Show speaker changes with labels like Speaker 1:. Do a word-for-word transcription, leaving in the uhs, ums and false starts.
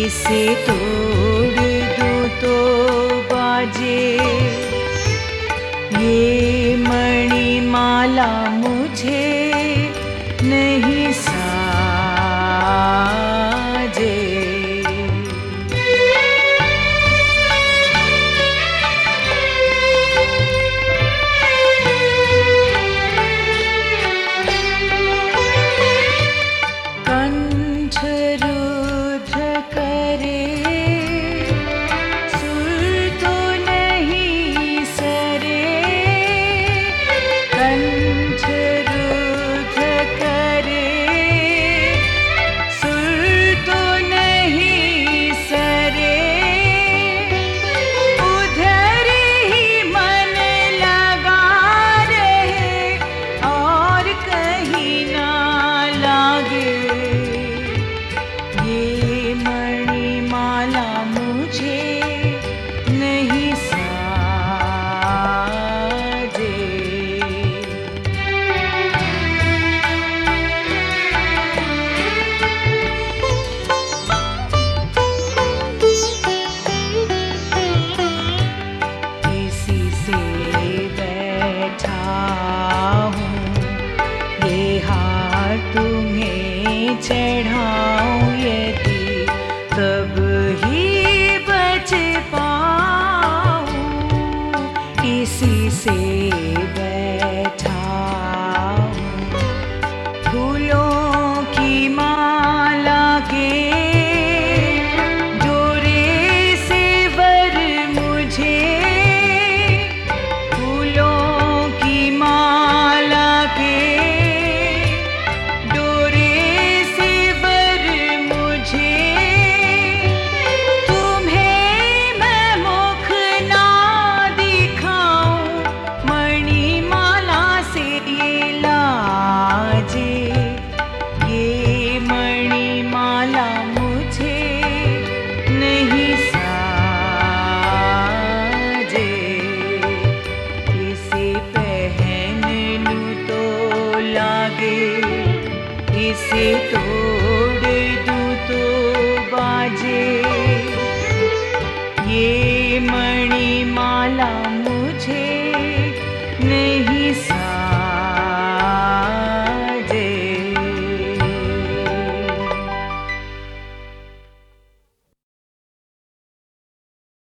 Speaker 1: इसे तोड़ दूं तो बाजे, ये मणिमाला मुझे नहीं साजे। कंठ रुद्ध करे सुर तो नहीं सरे, कंठ रुद्ध करे सुर तो नहीं सरे, उधर ही मन लगा रहे और कहीं ना लागे, ये मणिमाला मुझे नहीं साजे। इसी से बैठा हूँ, ये हार तुम्हें चढ़ाऊं, यदि तब ही बच पाऊं। इसी से बैठा हूँ, फूलों की माला के जोरे से वर मुझे, फूलों की माला के इसे तोड़ दूं तो बाजे, ये